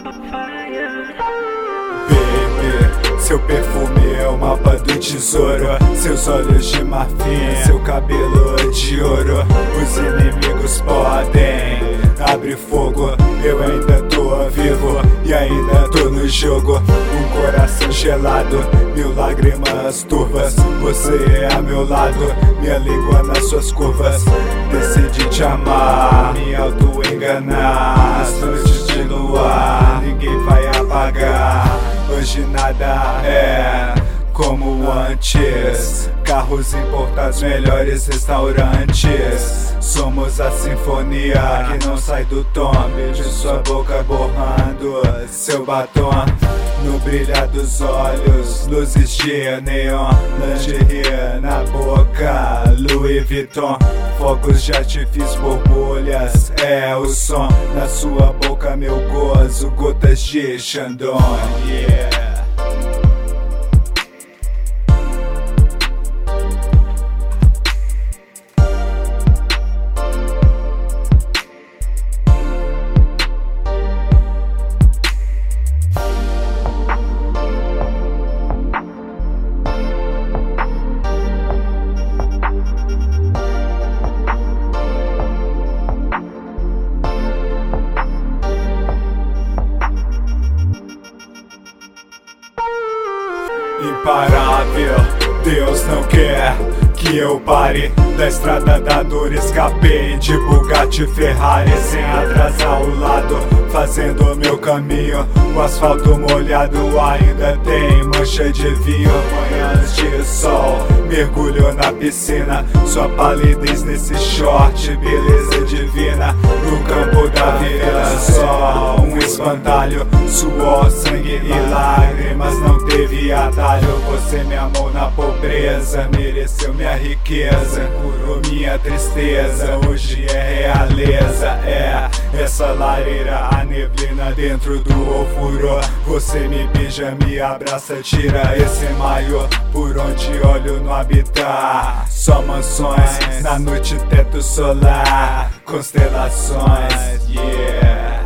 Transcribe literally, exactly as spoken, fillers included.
Baby, seu perfume é o mapa do tesouro. Seus olhos de marfim, seu cabelo de ouro. Os inimigos podem abrir fogo, eu ainda tô vivo e ainda tô no jogo. Um coração gelado, mil lágrimas turvas. Você é a meu lado, minha língua nas suas curvas. Decidi te amar, me auto-enganar. As noites de luar, ninguém vai apagar. Hoje nada é como antes. Carros importados, melhores restaurantes. Somos a sinfonia que não sai do tom. Beijo sua boca borrando seu batom. No brilhar dos olhos, luzes de neon. Lingerie na boca, Louis Vuitton. Fogos de artifício, borbulhas, é o som. Na sua boca meu gozo, gotas de Chandon, yeah. Imparável, Deus não quer que eu pare. Da estrada da dor escapei de Bugatti Ferrari, sem atrasar o lado, fazendo meu caminho. O asfalto molhado ainda tem mancha de vinho. Manhãs de sol, mergulho na piscina. Sua palidez nesse short, beleza divina. No campo da vida, só um espantalho. Suor, sangue e lágrimas, não teve atalho. Você me amou na pobreza, mereceu minha riqueza, curou minha tristeza, hoje é realeza. É essa lareira, a neblina dentro do ofurô. Você me beija, me abraça, tira esse maiô. Por onde olho no habitar, só mansões. Na noite teto solar, constelações, yeah.